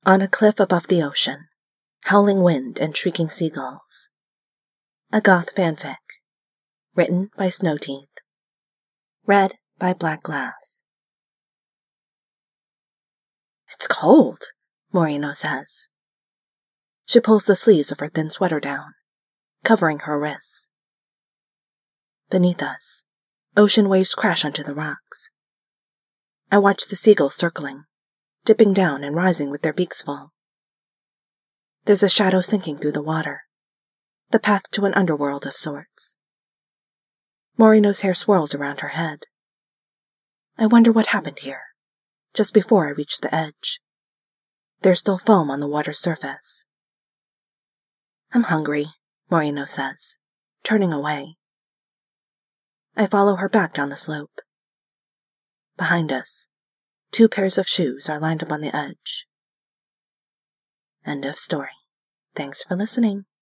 On a cliff above the ocean, howling wind and shrieking seagulls. A goth fanfic. Written by Snowteeth. Read by Black Glass. It's cold, Morino says. She pulls the sleeves of her thin sweater down, covering her wrists. Beneath us, ocean waves crash onto the rocks. I watch the seagulls circling, dipping down and rising with their beaks full. There's a shadow sinking through the water, the path to an underworld of sorts. Morino's hair swirls around her head. I wonder what happened here, just before I reach the edge. There's still foam on the water's surface. I'm hungry, Morino says, turning away. I follow her back down the slope. Behind us, 2 pairs of shoes are lined up on the edge. End of story. Thanks for listening.